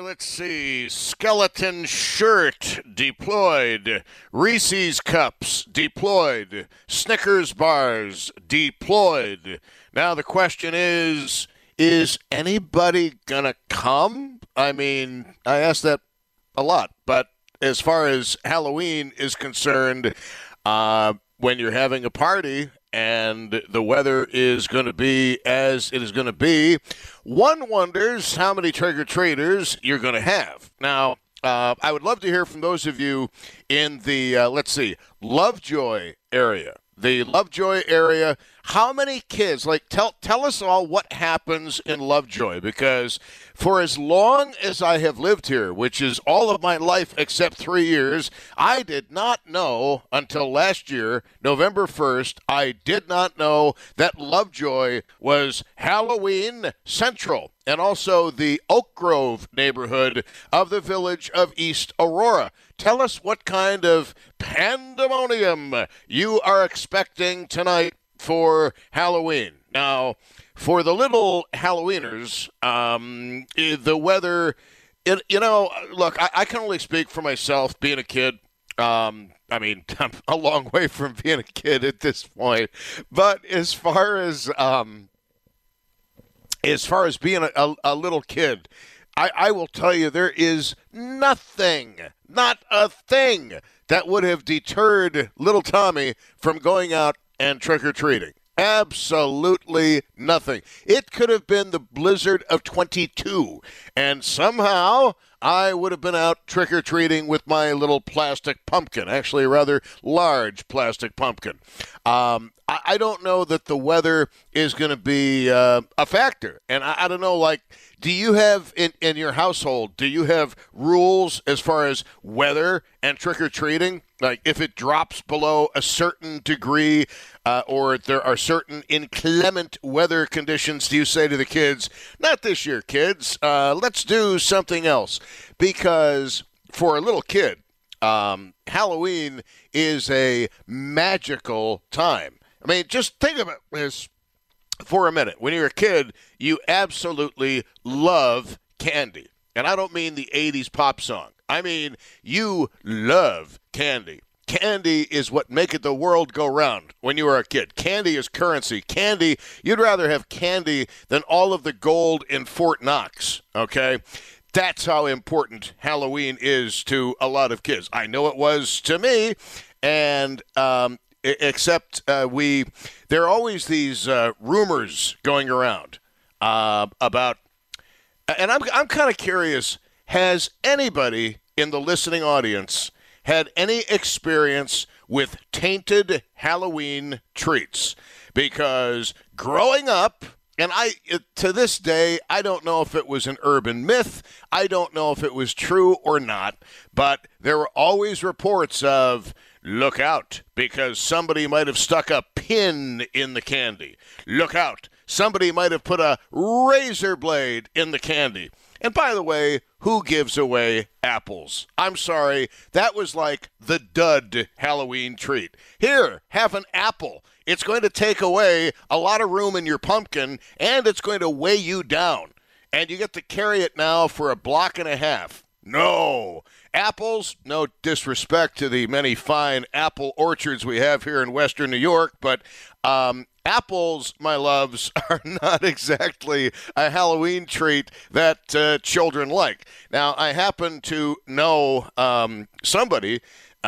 let's see. Skeleton shirt deployed. Reese's cups deployed. Snickers bars deployed. Now the question is anybody gonna come? I mean, I ask that a lot, but as far as Halloween is concerned, when you're having a party and the weather is going to be as it is going to be, one wonders how many trick-or-treaters you're going to have. Now, I would love to hear from those of you in the, Lovejoy area. The Lovejoy area, how many kids, tell us all what happens in Lovejoy, because for as long as I have lived here, which is all of my life except 3 years, I did not know until last year, November 1st, I did not know that Lovejoy was Halloween Central and also the Oak Grove neighborhood of the village of East Aurora. Tell us what kind of pandemonium you are expecting tonight for Halloween. Now, for the little Halloweeners, the weather, look, I can only speak for myself being a kid. I'm a long way from being a kid at this point. But as far as being a little kid, I will tell you there is nothing, not a thing, that would have deterred little Tommy from going out and trick-or-treating. Absolutely nothing. It could have been the blizzard of 22, and somehow I would have been out trick-or-treating with my little plastic pumpkin, actually a rather large plastic pumpkin. I don't know that the weather is going to be a factor, and I don't know, do you have in your household, do you have rules as far as weather and trick-or-treating? Like if it drops below a certain degree or there are certain inclement weather conditions, do you say to the kids, not this year, kids, let's do something else? Because for a little kid, Halloween is a magical time. I mean, just think about this for a minute. When you're a kid, you absolutely love candy. And I don't mean the 80s pop song. I mean, you love candy. Candy is what makes the world go round when you were a kid. Candy is currency. Candy, you'd rather have candy than all of the gold in Fort Knox, okay? That's how important Halloween is to a lot of kids. I know it was to me, and except there are always these rumors going around about, and I'm kind of curious, has anybody in the listening audience had any experience with tainted Halloween treats? Because growing up, and to this day, I don't know if it was an urban myth, I don't know if it was true or not, but there were always reports of, look out, because somebody might have stuck a pin in the candy. Look out, somebody might have put a razor blade in the candy. And by the way, who gives away apples? I'm sorry, that was like the dud Halloween treat. Here, have an apple. It's going to take away a lot of room in your pumpkin, and it's going to weigh you down. And you get to carry it now for a block and a half. No. Apples, no disrespect to the many fine apple orchards we have here in Western New York, but apples, my loves, are not exactly a Halloween treat that children like. Now, I happen to know somebody,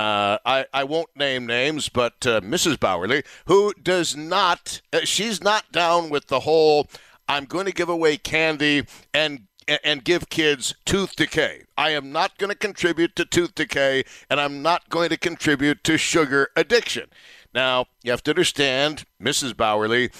I won't name names, but Mrs. Bowerly, who does not, she's not down with the whole, I'm going to give away candy and give kids tooth decay. I am not going to contribute to tooth decay, and I'm not going to contribute to sugar addiction. Now, you have to understand, Mrs. Bowerly,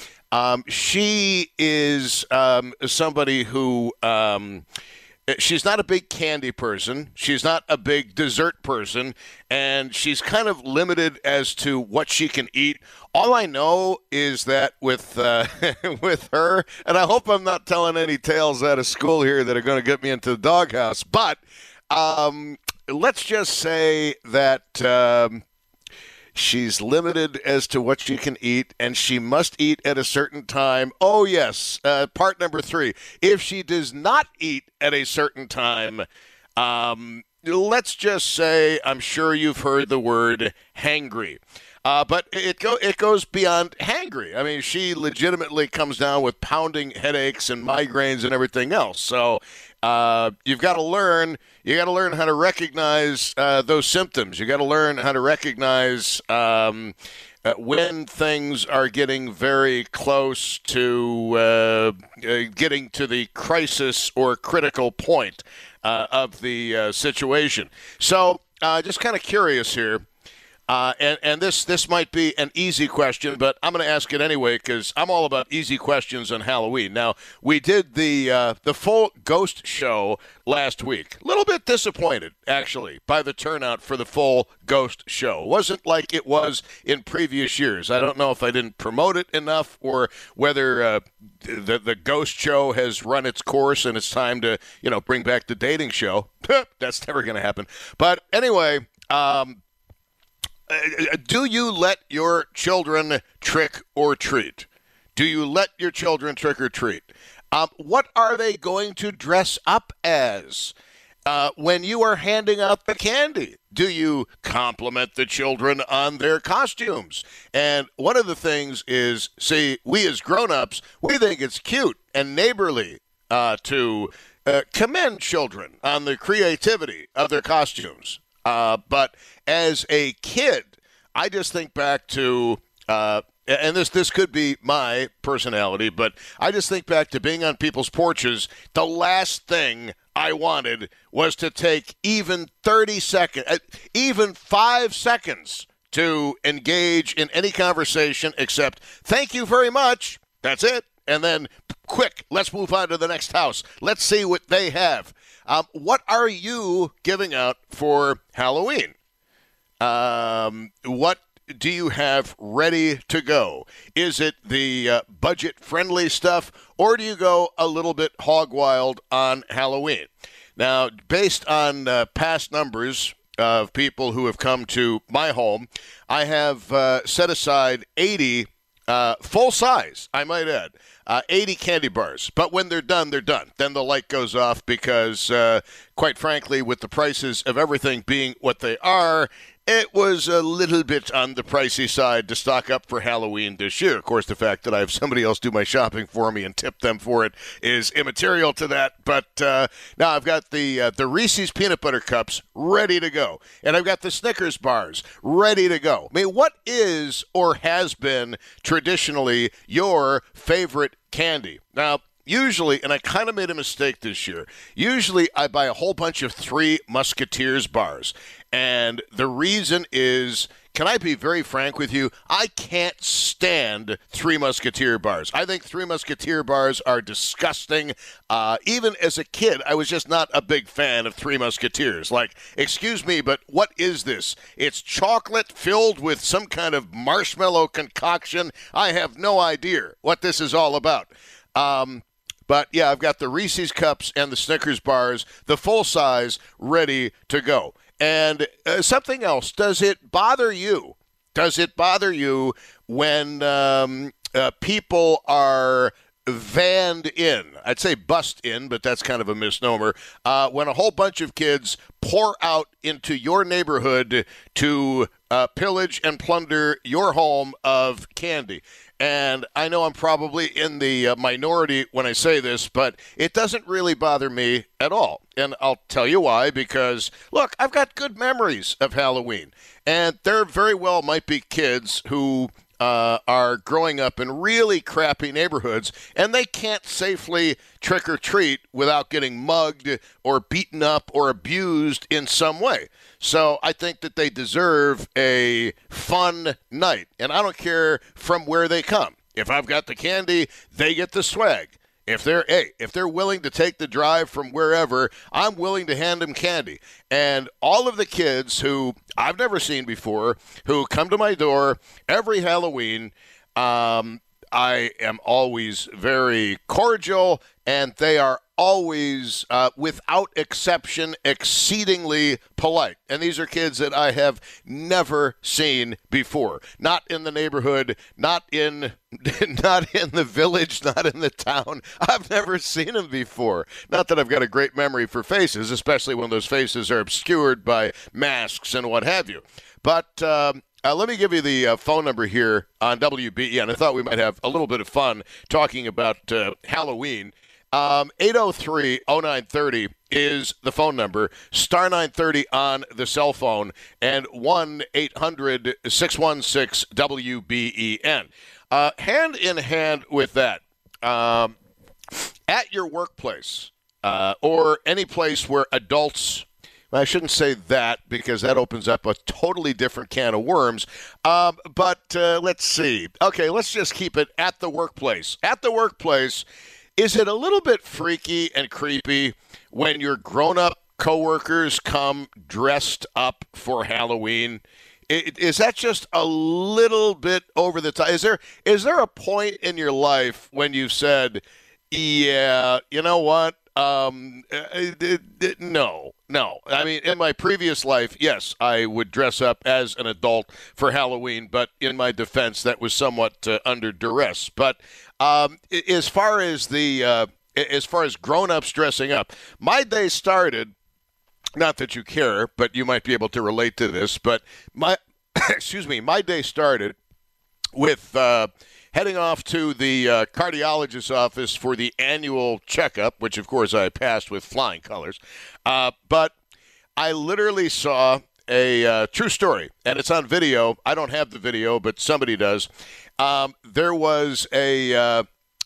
she is somebody who, she's not a big candy person. She's not a big dessert person, and she's kind of limited as to what she can eat. All I know is that with her, and I hope I'm not telling any tales out of school here that are going to get me into the doghouse, but let's just say that She's limited as to what she can eat, and she must eat at a certain time. Oh, yes. Part number 3. If she does not eat at a certain time, let's just say, I'm sure you've heard the word hangry. But it goes beyond hangry. I mean, she legitimately comes down with pounding headaches and migraines and everything else. So you've got to learn. You got to learn how to recognize those symptoms. You got to learn how to recognize when things are getting very close to getting to the crisis or critical point of the situation. So just kind of curious here. And this might be an easy question, but I'm going to ask it anyway because I'm all about easy questions on Halloween. Now, we did the full ghost show last week. A little bit disappointed, actually, by the turnout for the full ghost show. It wasn't like it was in previous years. I don't know if I didn't promote it enough or whether the ghost show has run its course and it's time to, bring back the dating show. That's never going to happen. But anyway, do you let your children trick or treat? Do you let your children trick or treat? What are they going to dress up as when you are handing out the candy? Do you compliment the children on their costumes? And one of the things is, see, we as grown-ups, we think it's cute and neighborly to commend children on the creativity of their costumes. But as a kid, I just think back to, and this could be my personality, but I just think back to being on people's porches. The last thing I wanted was to take even 30 seconds, even 5 seconds to engage in any conversation except, thank you very much. That's it. And then, quick, let's move on to the next house. Let's see what they have. What are you giving out for Halloween? What do you have ready to go? Is it the budget-friendly stuff, or do you go a little bit hog wild on Halloween? Now, based on past numbers of people who have come to my home, I have set aside 80 full size, I might add, 80 candy bars. But when they're done, they're done. Then the light goes off because, quite frankly, with the prices of everything being what they are, it was a little bit on the pricey side to stock up for Halloween this year. Of course, the fact that I have somebody else do my shopping for me and tip them for it is immaterial to that. But now I've got the Reese's Peanut Butter Cups ready to go. And I've got the Snickers bars ready to go. I mean, what is or has been traditionally your favorite candy? Now, usually, and I kind of made a mistake this year, usually I buy a whole bunch of Three Musketeers bars. And the reason is, can I be very frank with you? I can't stand Three Musketeer bars. I think Three Musketeer bars are disgusting. Even as a kid, I was just not a big fan of Three Musketeers. Like, excuse me, but what is this? It's chocolate filled with some kind of marshmallow concoction. I have no idea what this is all about. But, yeah, I've got the Reese's Cups and the Snickers bars, the full size, ready to go. And something else, does it bother you? Does it bother you when people are vanned in? I'd say bust in, but that's kind of a misnomer. When a whole bunch of kids pour out into your neighborhood to pillage and plunder your home of candy. And I know I'm probably in the minority when I say this, but it doesn't really bother me at all. And I'll tell you why, because, look, I've got good memories of Halloween. And there very well might be kids who are growing up in really crappy neighborhoods, and they can't safely trick or treat without getting mugged or beaten up or abused in some way. So I think that they deserve a fun night, and I don't care from where they come. If I've got the candy, they get the swag. If they're willing to take the drive from wherever, I'm willing to hand them candy. And all of the kids who I've never seen before, who come to my door every Halloween, I am always very cordial, and they are always, without exception, exceedingly polite. And these are kids that I have never seen before. Not in the neighborhood, not in the village, not in the town. I've never seen them before. Not that I've got a great memory for faces, especially when those faces are obscured by masks and what have you. But let me give you the phone number here on WBEN. I thought we might have a little bit of fun talking about Halloween. 803-0930 is the phone number, star 930 on the cell phone, and 1-800-616-WBEN. Hand in hand with that, at your workplace or any place where adults, I shouldn't say that because that opens up a totally different can of worms, but let's see. Okay, let's just keep it at the workplace. At the workplace, is it a little bit freaky and creepy when your grown-up coworkers come dressed up for Halloween? Is that just a little bit over the top? Is there a point in your life when you've said, yeah, you know what? No. I mean, in my previous life, yes, I would dress up as an adult for Halloween, but in my defense, that was somewhat under duress. But as far as grown-ups dressing up, my day started. Not that you care, but you might be able to relate to this. But my day started with heading off to the cardiologist's office for the annual checkup, which, of course, I passed with flying colors. But I literally saw a true story, and it's on video. I don't have the video, but somebody does. There was a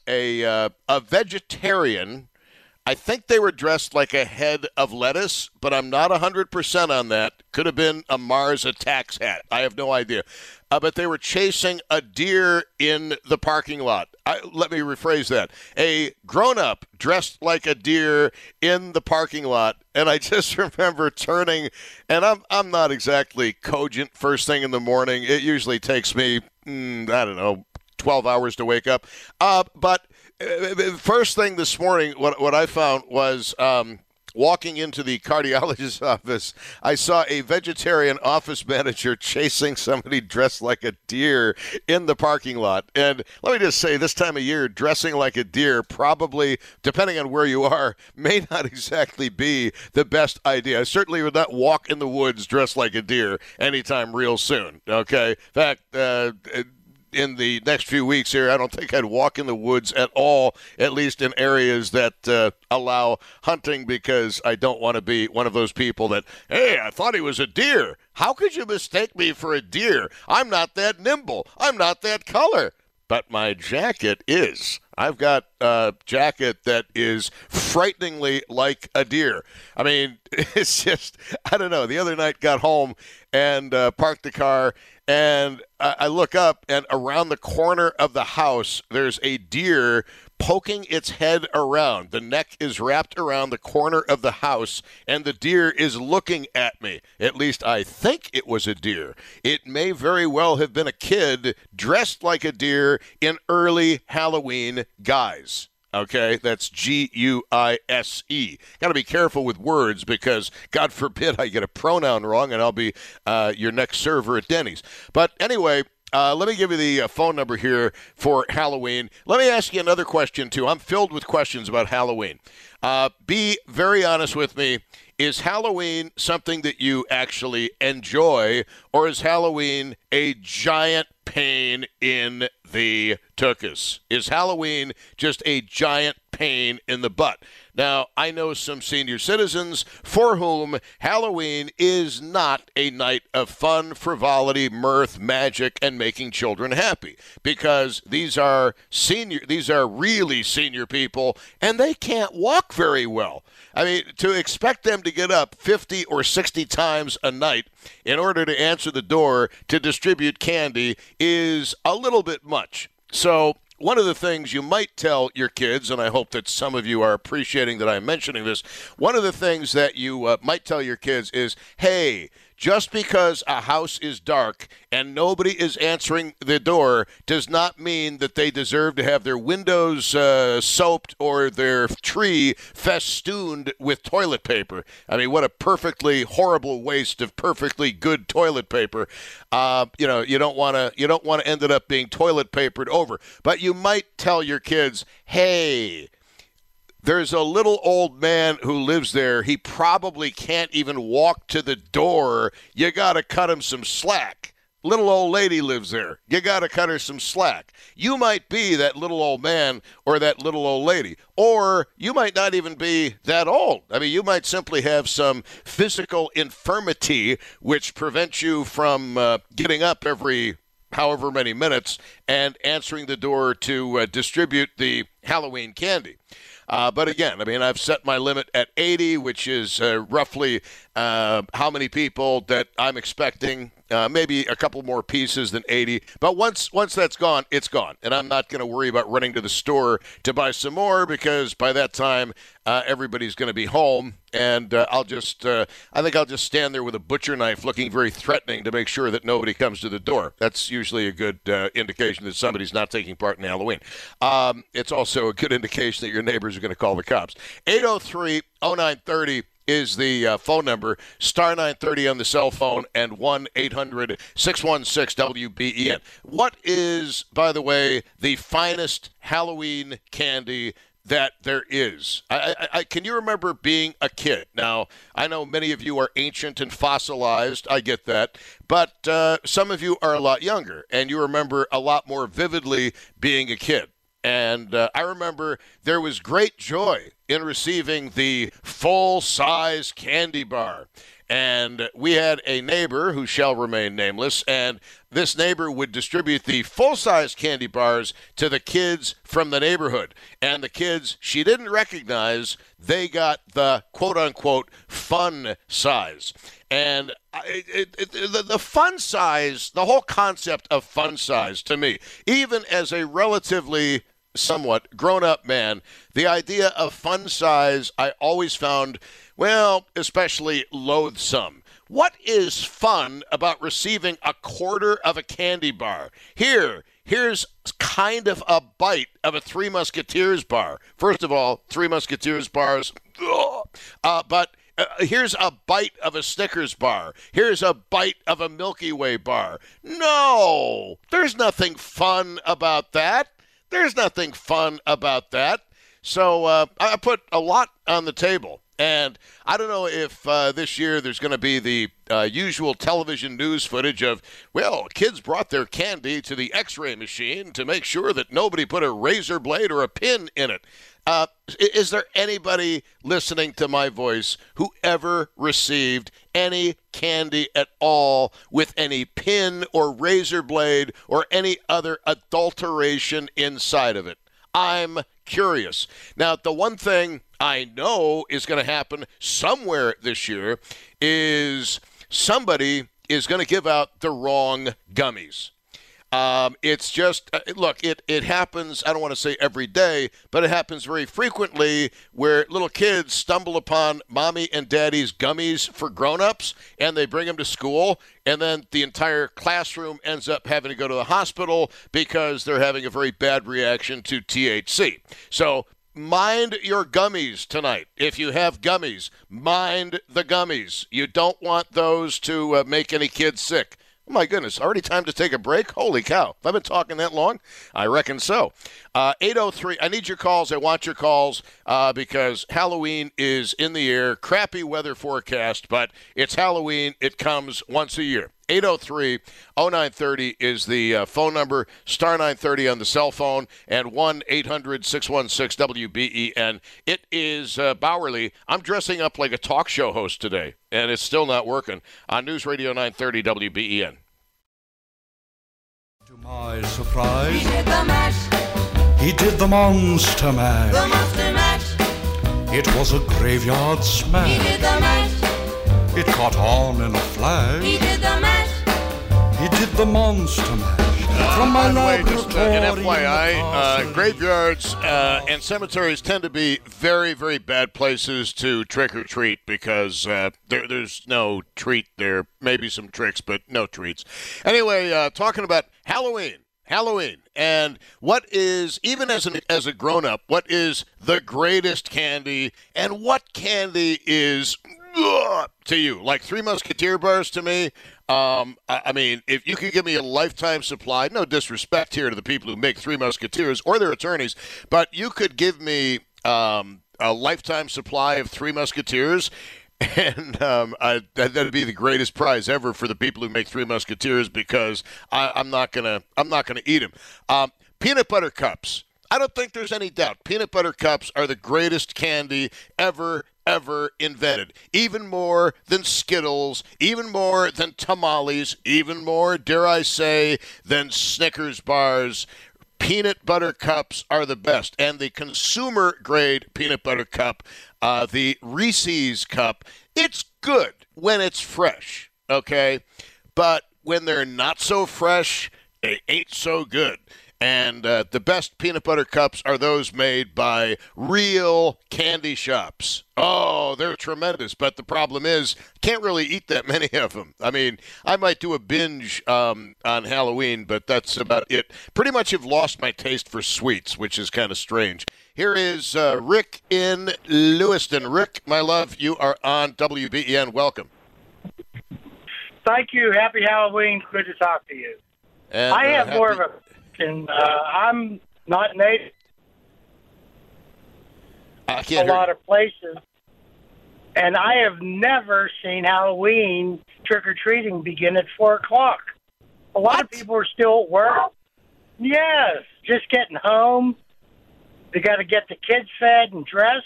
vegetarian. I think they were dressed like a head of lettuce, but I'm not 100% on that. Could have been a Mars Attacks hat. I have no idea. But they were chasing a deer in the parking lot. Let me rephrase that. A grown-up dressed like a deer in the parking lot. And I just remember turning, and I'm not exactly cogent first thing in the morning. It usually takes me, 12 hours to wake up. But first thing this morning, what I found was walking into the cardiologist's office, I saw a vegetarian office manager chasing somebody dressed like a deer in the parking lot. And let me just say, this time of year, dressing like a deer probably, depending on where you are, may not exactly be the best idea. I certainly would not walk in the woods dressed like a deer anytime real soon, okay? In fact, in the next few weeks here, I don't think I'd walk in the woods at all, at least in areas that allow hunting, because I don't want to be one of those people that, hey, I thought he was a deer. How could you mistake me for a deer? I'm not that nimble. I'm not that color. But my jacket is. I've got a jacket that is frighteningly like a deer. I mean, it's just, I don't know. The other night got home and parked the car, and I look up, and around the corner of the house, there's a deer poking its head around. The neck is wrapped around the corner of the house, and the deer is looking at me. At least I think it was a deer. It may very well have been a kid dressed like a deer in early Halloween guise. Okay, that's Guise. Got to be careful with words, because God forbid I get a pronoun wrong and I'll be your next server at Denny's. But anyway, let me give you the phone number here for Halloween. Let me ask you another question, too. I'm filled with questions about Halloween. Be very honest with me. Is Halloween something that you actually enjoy, or is Halloween a giant pain in the tuchus? Is Halloween just a giant pain in the butt? Now, I know some senior citizens for whom Halloween is not a night of fun, frivolity, mirth, magic, and making children happy, because these are really senior people, and they can't walk very well. I mean, to expect them to get up 50 or 60 times a night in order to answer the door to distribute candy is a little bit much. So one of the things you might tell your kids, and I hope that some of you are appreciating that I'm mentioning this, one of the things that you might tell your kids is, hey, just because a house is dark and nobody is answering the door does not mean that they deserve to have their windows soaped or their tree festooned with toilet paper. I mean, what a perfectly horrible waste of perfectly good toilet paper. You don't want to end it up being toilet papered over. But you might tell your kids, hey, there's a little old man who lives there. He probably can't even walk to the door. You got to cut him some slack. Little old lady lives there. You got to cut her some slack. You might be that little old man or that little old lady. Or you might not even be that old. I mean, you might simply have some physical infirmity which prevents you from getting up every however many minutes and answering the door to distribute the Halloween candy. But again, I mean, I've set my limit at 80, which is roughly how many people that I'm expecting. Maybe a couple more pieces than 80. But once that's gone, it's gone. And I'm not going to worry about running to the store to buy some more because by that time, everybody's going to be home. And I think I'll just stand there with a butcher knife looking very threatening to make sure that nobody comes to the door. That's usually a good indication that somebody's not taking part in Halloween. It's also a good indication that your neighbors are going to call the cops. 803-0930 is the phone number, star 930 on the cell phone, and 1-800-616-WBEN. What is, by the way, the finest Halloween candy that there is? I can you remember being a kid? Now, I know many of you are ancient and fossilized. I get that. But some of you are a lot younger, and you remember a lot more vividly being a kid. And I remember there was great joy in receiving the full-size candy bar. And we had a neighbor who shall remain nameless, and this neighbor would distribute the full-size candy bars to the kids from the neighborhood. And the kids she didn't recognize, they got the quote-unquote fun size. And the fun size, the whole concept of fun size to me, even as a relatively somewhat grown-up man, the idea of fun size I always found, well, especially loathsome. What is fun about receiving a quarter of a candy bar? Here's kind of a bite of a Three Musketeers bar. First of all, Three Musketeers bars, but here's a bite of a Snickers bar. Here's a bite of a Milky Way bar. No, there's nothing fun about that. There's nothing fun about that. So I put a lot on the table. And I don't know if this year there's going to be the usual television news footage of, well, kids brought their candy to the X-ray machine to make sure that nobody put a razor blade or a pin in it. Is there anybody listening to my voice who ever received any candy at all with any pin or razor blade or any other adulteration inside of it? I'm curious. Now, the one thing I know is going to happen somewhere this year is somebody is going to give out the wrong gummies. It's just, look, it happens, I don't want to say every day, but it happens very frequently where little kids stumble upon mommy and daddy's gummies for grown-ups, and they bring them to school, and then the entire classroom ends up having to go to the hospital because they're having a very bad reaction to THC. So mind your gummies tonight. If you have gummies, mind the gummies. You don't want those to make any kids sick. Oh, my goodness, already time to take a break? Holy cow. Have I been talking that long? I reckon so. 803, I need your calls. I want your calls because Halloween is in the air. Crappy weather forecast, but it's Halloween. It comes once a year. 803-0930 is the phone number, star 930 on the cell phone, and 1-800-616-WBEN. It is Bowerly. I'm dressing up like a talk show host today, and it's still not working, on News Radio 930 WBEN. To my surprise, He did the mash. he did the monster mash. The monster mash. It was a graveyard He smash. did the mash. It caught on in a flash. He did the mash. He did the monster mash. From my By the way, just an laboratory FYI, graveyards and cemeteries tend to be very, very bad places to trick or treat because there's no treat there. Maybe some tricks, but no treats. Anyway, talking about Halloween. And what is, even as a grown-up, what is the greatest candy, and what candy is to you? Like Three Musketeer bars to me. I mean, if you could give me a lifetime supply, no disrespect here to the people who make Three Musketeers or their attorneys, but you could give me a lifetime supply of Three Musketeers, and that'd be the greatest prize ever for the people who make Three Musketeers because I'm not gonna eat them. Peanut butter cups. I don't think there's any doubt. Peanut butter cups are the greatest candy ever invented. Even more than Skittles, even more than tamales, even more, dare I say, than Snickers bars. Peanut butter cups are the best. And the consumer-grade peanut butter cup, the Reese's cup, it's good when it's fresh, okay? But when they're not so fresh, they ain't so good. And the best peanut butter cups are those made by real candy shops. Oh, they're tremendous. But the problem is, can't really eat that many of them. I mean, I might do a binge on Halloween, but that's about it. Pretty much have lost my taste for sweets, which is kind of strange. Here is Rick in Lewiston. Rick, my love, you are on WBEN. Welcome. Thank you. Happy Halloween. Good to talk to you. And, I have more of a... I'm not native I can't a lot of places, and I have never seen Halloween trick-or-treating begin at 4 o'clock. A lot of people are still at work. Yes, just getting home. They got to get the kids fed and dressed.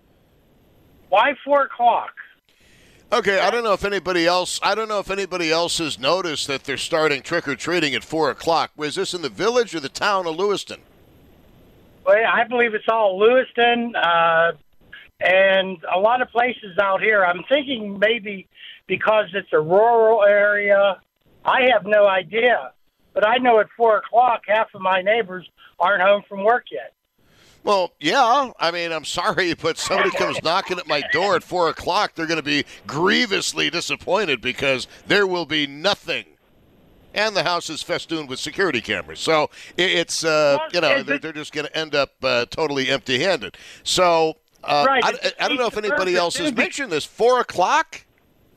Why 4 o'clock? Okay, I don't know if anybody else has noticed that they're starting trick-or-treating at 4 o'clock. Was this in the village or the town of Lewiston? Well, I believe it's all Lewiston and a lot of places out here. I'm thinking maybe because it's a rural area. I have no idea. But I know at 4 o'clock, half of my neighbors aren't home from work yet. Well, yeah. I mean, I'm sorry, but somebody comes knocking at my door at 4 o'clock, they're going to be grievously disappointed because there will be nothing. And the house is festooned with security cameras. So it's, they're just going to end up totally empty-handed. So Right. I don't know if anybody else has mentioned this. 4 o'clock?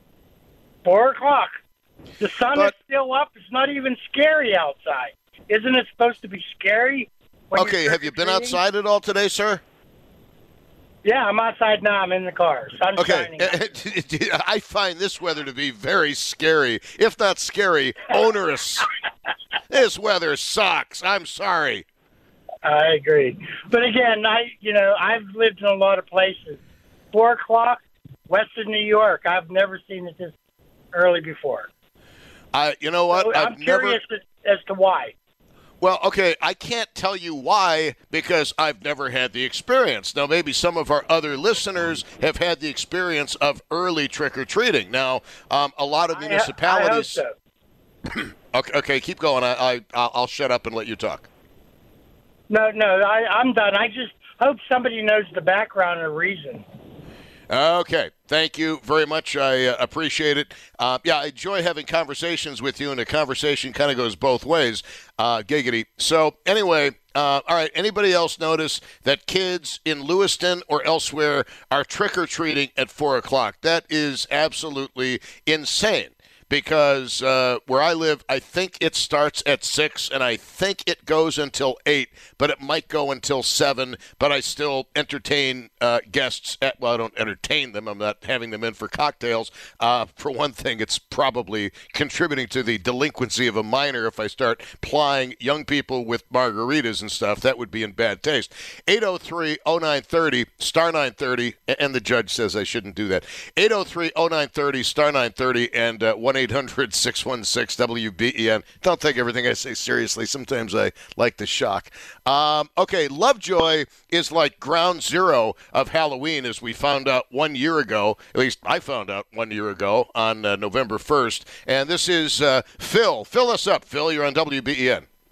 4 o'clock. The sun is still up. It's not even scary outside. Isn't it supposed to be scary? Okay, have you been outside at all today, sir? Yeah, I'm outside now. I'm in the car. Sun's shining. I find this weather to be very scary, if not scary, onerous. This weather sucks. I'm sorry. I agree. But again, I've lived in a lot of places. 4 o'clock, Western New York. I've never seen it this early before. You know what? So I'm curious as to why. Well, okay, I can't tell you why because I've never had the experience. Now, maybe some of our other listeners have had the experience of early trick-or-treating. Now, a lot of municipalities... I hope so. Okay, keep going. I'll shut up and let you talk. No, I'm done. I just hope somebody knows the background and the reason. Okay. Thank you very much. I appreciate it. I enjoy having conversations with you, and the conversation kind of goes both ways. Giggity. So, anyway, all right, anybody else notice that kids in Lewiston or elsewhere are trick-or-treating at 4 o'clock? That is absolutely insane. Because where I live, I think it starts at 6, and I think it goes until 8, but it might go until 7, but I still entertain guests. I don't entertain them. I'm not having them in for cocktails. For one thing, it's probably contributing to the delinquency of a minor if I start plying young people with margaritas and stuff. That would be in bad taste. 803-0930, star 930, and the judge says I shouldn't do that. 803-0930, star 930, and 1-800-616-WBEN. Don't take everything I say seriously. Sometimes I like the shock. Okay, Lovejoy is like ground zero of Halloween, as we found out 1 year ago. At least I found out 1 year ago on November 1st. And this is Phil. Fill us up, Phil. You're on WBEN.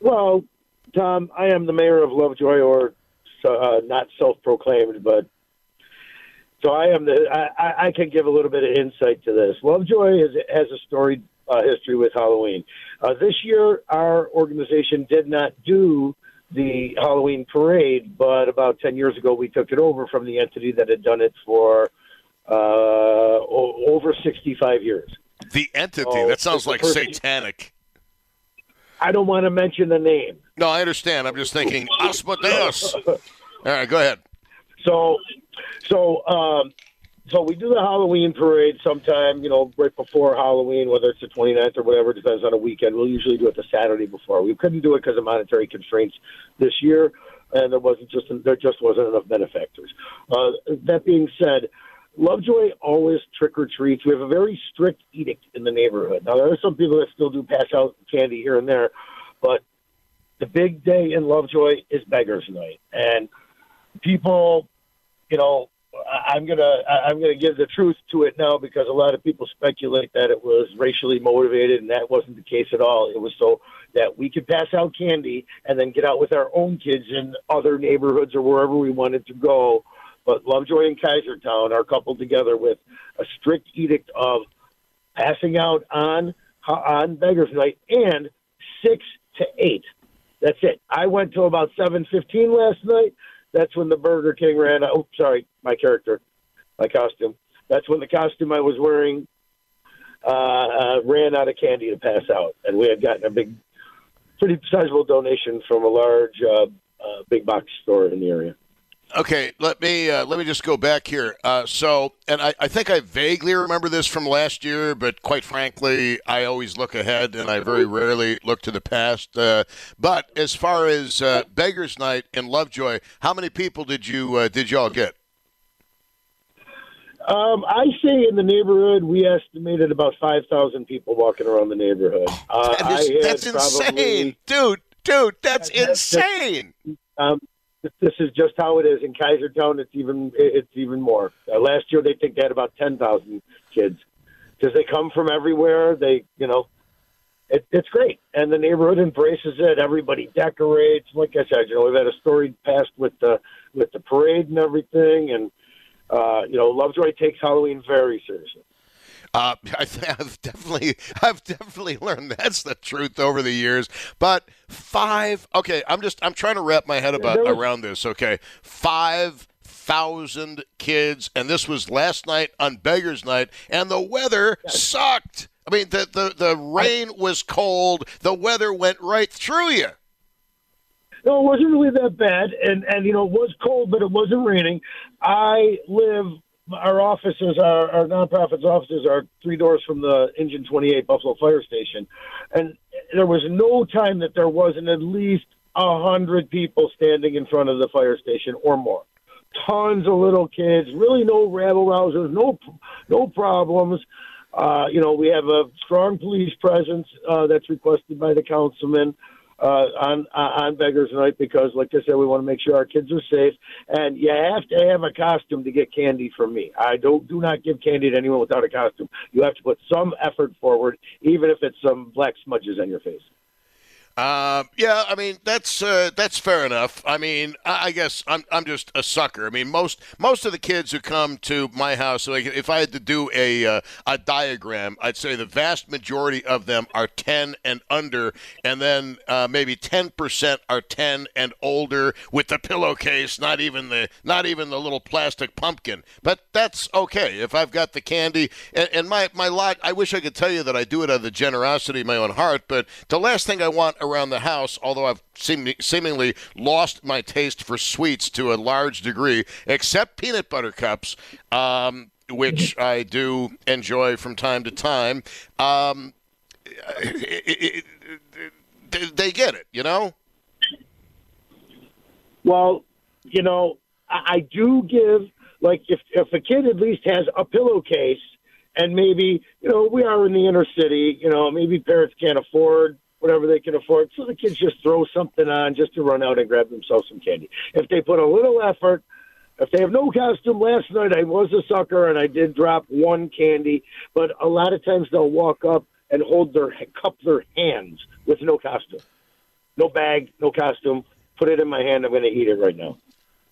Well, Tom, I am the mayor of Lovejoy, or not self-proclaimed, but so I am I can give a little bit of insight to this. Lovejoy has a storied history with Halloween. This year, our organization did not do the Halloween parade, but about 10 years ago, we took it over from the entity that had done it for over 65 years. The entity? Oh, that sounds like satanic. I don't want to mention the name. No, I understand. I'm just thinking, Asmodeus. All right, go ahead. So we do the Halloween parade sometime, right before Halloween, whether it's the 29th or whatever, depends on a weekend. We'll usually do it the Saturday before. We couldn't do it because of monetary constraints this year, and there just wasn't enough benefactors. That being said, Lovejoy always trick-or-treats. We have a very strict edict in the neighborhood. Now, there are some people that still do pass out candy here and there, but the big day in Lovejoy is Beggars Night. And people, I'm gonna give the truth to it now, because a lot of people speculate that it was racially motivated, and that wasn't the case at all. It was so that we could pass out candy and then get out with our own kids in other neighborhoods or wherever we wanted to go. But Lovejoy and Kaisertown are coupled together with a strict edict of passing out on Beggars Night and 6 to 8. That's it. I went to about 7:15 last night. That's when the Burger King ran out. Oh, sorry, my costume. That's when the costume I was wearing ran out of candy to pass out. And we had gotten a pretty sizable donation from a large big box store in the area. Okay, let me just go back here. I think I vaguely remember this from last year, but quite frankly, I always look ahead and I very rarely look to the past. But as far as Beggars Night in Lovejoy, how many people did y'all get? I say in the neighborhood, we estimated about 5,000 people walking around the neighborhood. That's insane, dude. That's insane. This is just how it is in Kaisertown. It's even more. Last year, they think they had about 10,000 kids because they come from everywhere. It's great, and the neighborhood embraces it. Everybody decorates. Like I said, we've had a storied past with the parade and everything, and Lovejoy takes Halloween very seriously. I've definitely learned that's the truth over the years. But okay, I'm trying to wrap my head around this. Okay, 5,000 kids, and this was last night on Beggars Night, and the weather sucked. I mean, the rain was cold. The weather went right through you. No, it wasn't really that bad, and it was cold, but it wasn't raining. Our offices, our nonprofit's offices, are 3 doors from the Engine 28 Buffalo Fire Station, and there was no time that there wasn't at least 100 people standing in front of the fire station or more. Tons of little kids, really no rabble rousers, no problems. We have a strong police presence that's requested by the councilman on Beggars Night because, like I said, we want to make sure our kids are safe. And you have to have a costume to get candy from me. I do not give candy to anyone without a costume. You have to put some effort forward, even if it's some black smudges on your face. Yeah, I mean that's fair enough. I mean, I guess I'm just a sucker. I mean, most of the kids who come to my house, like if I had to do a diagram, I'd say the vast majority of them are 10 and under, and then maybe 10% are 10 and older with the pillowcase, not even the little plastic pumpkin. But that's okay if I've got the candy and my lot. I wish I could tell you that I do it out of the generosity of my own heart, but the last thing I want around the house, although I've seemingly lost my taste for sweets to a large degree, except peanut butter cups, which I do enjoy from time to time. They get it, Well, I do give, like, if a kid at least has a pillowcase, and maybe, we are in the inner city, maybe parents can't afford whatever they can afford, so the kids just throw something on just to run out and grab themselves some candy. If they put a little effort, if they have no costume, last night I was a sucker and I did drop one candy, but a lot of times they'll walk up and cup their hands with no costume. no bag, no costume. Put it in my hand. I'm going to eat it right now.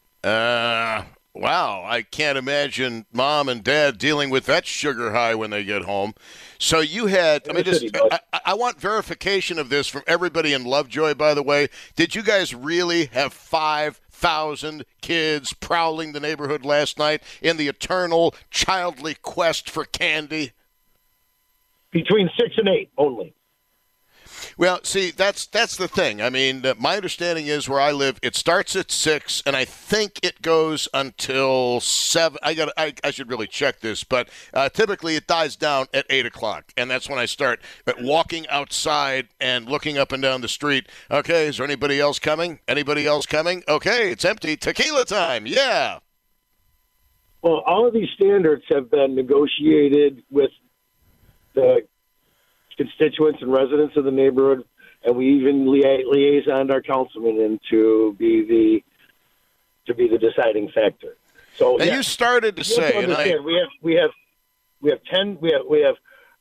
Wow, I can't imagine mom and dad dealing with that sugar high when they get home. So you had, I want verification of this from everybody in Lovejoy, by the way. Did you guys really have 5,000 kids prowling the neighborhood last night in the eternal childly quest for candy? Between 6 and 8 only. Well, see, that's the thing. I mean, my understanding is where I live, it starts at 6, and I think it goes until 7. I should really check this, but typically it dies down at 8 o'clock, and that's when I start walking outside and looking up and down the street. Okay, is there anybody else coming? Anybody else coming? Okay, it's empty. Tequila time. Yeah. Well, all of these standards have been negotiated with the constituents and residents of the neighborhood, and we even liaisoned our councilman in to be the deciding factor. So and you started to say, we have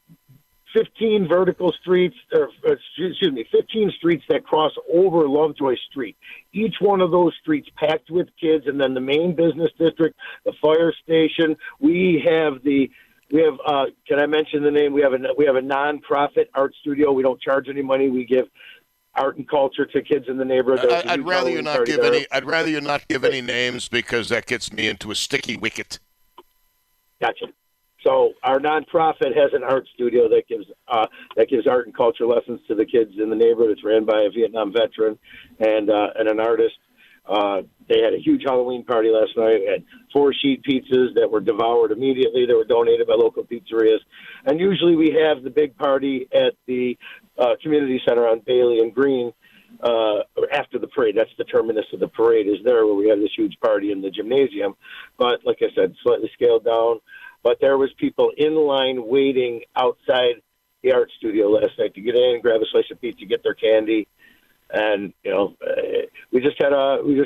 15 vertical streets, or 15 streets that cross over Lovejoy Street. Each one of those streets packed with kids, and then the main business district, the fire station. We have. Can I mention the name? We have a nonprofit art studio. We don't charge any money. We give art and culture to kids in the neighborhood. I'd rather you not give any. I'd rather you not give any names because that gets me into a sticky wicket. Gotcha. So our nonprofit has an art studio that gives art and culture lessons to the kids in the neighborhood. It's ran by a Vietnam veteran and an artist. They had a huge Halloween party last night. Had 4 sheet pizzas that were devoured immediately. They were donated by local pizzerias. And usually we have the big party at the community center on Bailey and Green after the parade. That's the terminus of the parade is there, where we have this huge party in the gymnasium. But like I said, slightly scaled down. But there was people in line waiting outside the art studio last night to get in and grab a slice of pizza, get their candy. And we just had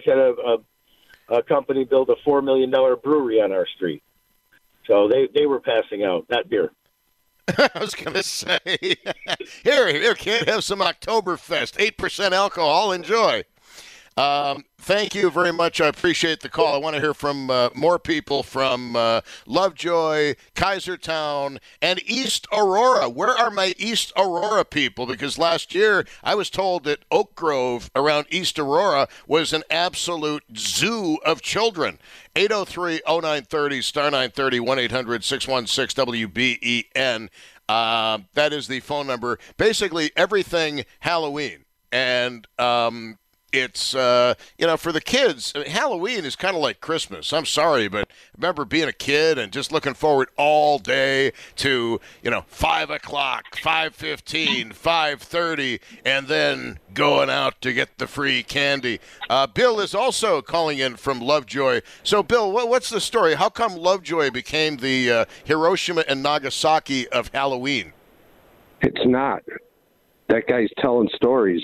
a company build a $4 million brewery on our street, so they were passing out, not beer. I was going to say, here, kid, have some Oktoberfest, 8% alcohol, enjoy. Thank you very much. I appreciate the call. I want to hear from more people from Lovejoy, Kaisertown, and East Aurora. Where are my East Aurora people? Because last year I was told that Oak Grove around East Aurora was an absolute zoo of children. 803-0930, star 930, 1-800-616-WBEN. That is the phone number. Basically everything Halloween. And it's, for the kids, Halloween is kind of like Christmas. I'm sorry, but I remember being a kid and just looking forward all day to, 5 o'clock, 5:15, 5:30, and then going out to get the free candy. Bill is also calling in from Lovejoy. So, Bill, what's the story? How come Lovejoy became the Hiroshima and Nagasaki of Halloween? It's not. That guy's telling stories.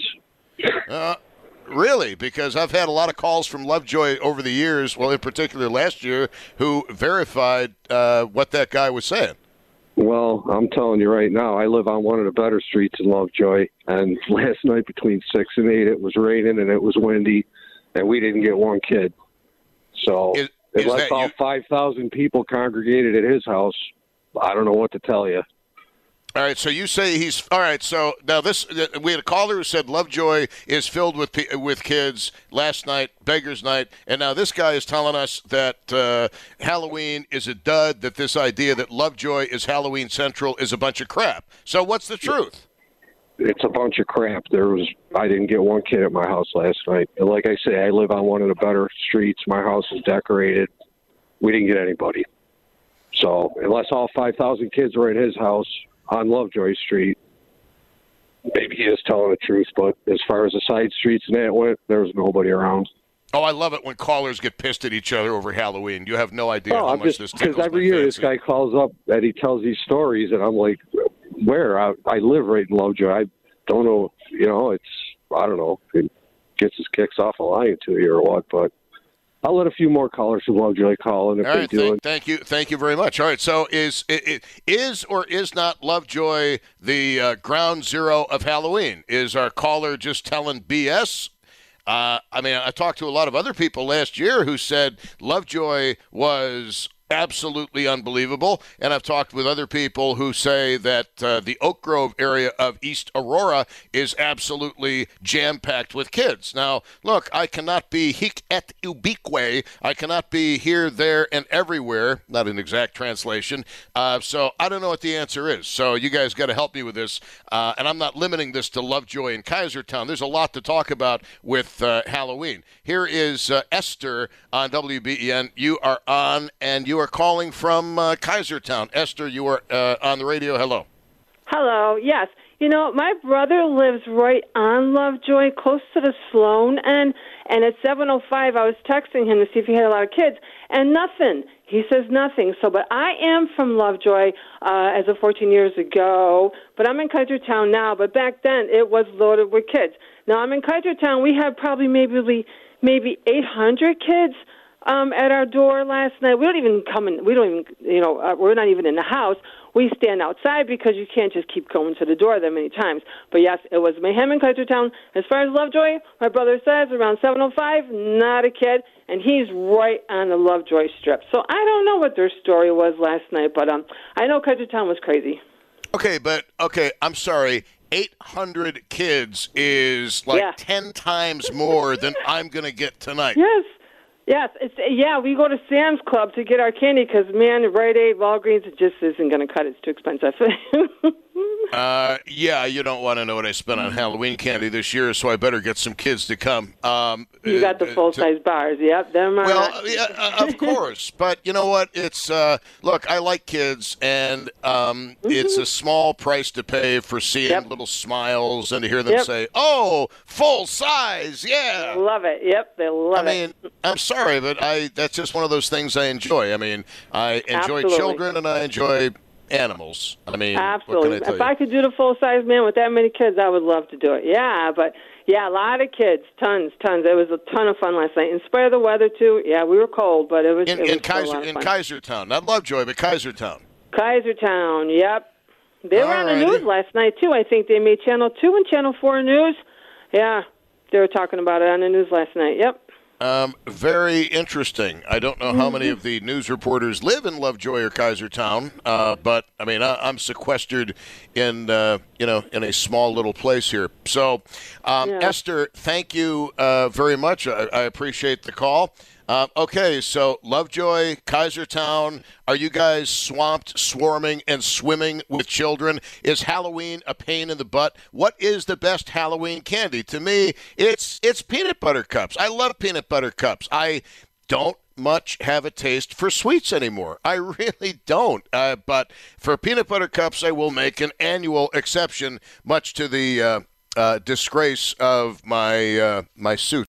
Really? Because I've had a lot of calls from Lovejoy over the years, well, in particular last year, who verified what that guy was saying. Well, I'm telling you right now, I live on one of the better streets in Lovejoy, and last night between 6 and 8, it was raining and it was windy, and we didn't get one kid. So unless all 5,000 people congregated at his house, I don't know what to tell you. All right, so you say he's – all right, so now we had a caller who said Lovejoy is filled with kids last night, Beggar's Night, and now this guy is telling us that Halloween is a dud, that this idea that Lovejoy is Halloween Central is a bunch of crap. So what's the truth? It's a bunch of crap. I didn't get one kid at my house last night. And like I say, I live on one of the better streets. My house is decorated. We didn't get anybody. So unless all 5,000 kids were at his house – on Lovejoy Street, maybe he is telling the truth, but as far as the side streets and that went, there was nobody around. Oh, I love it when callers get pissed at each other over Halloween. You have no idea how much this tickles my fancy. Because every year this guy calls up and he tells these stories, and I'm like, where? I live right in Lovejoy. I don't know, I don't know if he gets his kicks off of lying to you or what, but I'll let a few more callers from Lovejoy call, and if All they right, do it, thank you very much. All right, so is or is not Lovejoy the ground zero of Halloween? Is our caller just telling BS? I mean, I talked to a lot of other people last year who said Lovejoy was absolutely unbelievable, and I've talked with other people who say that the Oak Grove area of East Aurora is absolutely jam-packed with kids. Now, look, I cannot be hic et ubique. I cannot be here, there, and everywhere. Not an exact translation. So I don't know what the answer is. So you guys got to help me with this. And I'm not limiting this to Lovejoy and Kaisertown. There's a lot to talk about with Halloween. Here is Esther on WBEN. You are on, and you are calling from Kaisertown. Esther, you are on the radio. Hello. Hello. Yes. You know, my brother lives right on Lovejoy, close to the Sloan end, and at 7:05, I was texting him to see if he had a lot of kids, and nothing. He says nothing. So, but I am from Lovejoy as of 14 years ago, but I'm in Kaisertown now, but back then it was loaded with kids. Now I'm in Kaisertown. We had probably maybe 800 kids at our door last night. We don't even come in. We don't even, we're not even in the house. We stand outside because you can't just keep going to the door that many times. But yes, it was mayhem in Kaisertown. As far as Lovejoy, my brother says around 7:05, not a kid, and he's right on the Lovejoy strip. So I don't know what their story was last night, but I know Kaisertown was crazy. Okay, I'm sorry. 800 kids is like 10 times more than I'm going to get tonight. Yes, we go to Sam's Club to get our candy because, man, Rite Aid, Walgreens, it just isn't going to cut it. It's too expensive. You don't want to know what I spent on Halloween candy this year, so I better get some kids to come. You got the full-size bars, yep. Of course, but you know what? It's look, I like kids, and it's a small price to pay for seeing little smiles and to hear them say, "Oh, full size, yeah." They love it. Yep, they love it. I mean, I'm sorry, but that's just one of those things I enjoy. I mean, I enjoy children and I enjoy animals. I mean, absolutely. What can I tell if I could do the full-size man with that many kids, I would love to do it. Yeah, but a lot of kids, tons. It was a ton of fun last night. In spite of the weather, too. Yeah, we were cold, but it was in Kaisertown, not Lovejoy, but Kaisertown. Kaisertown, yep. They were on the news last night, too. I think they made Channel 2 and Channel 4 News. Yeah, they were talking about it on the news last night. Yep. Very interesting. I don't know how many of the news reporters live in Lovejoy or Kaisertown, but I mean, I'm sequestered in in a small little place here. So, Esther, thank you very much. I appreciate the call. Okay, so Lovejoy, Kaisertown, are you guys swamped, swarming, and swimming with children? Is Halloween a pain in the butt? What is the best Halloween candy? To me, it's peanut butter cups. I love peanut butter cups. I don't much have a taste for sweets anymore. I really don't. But for peanut butter cups, I will make an annual exception, much to the disgrace of my suit.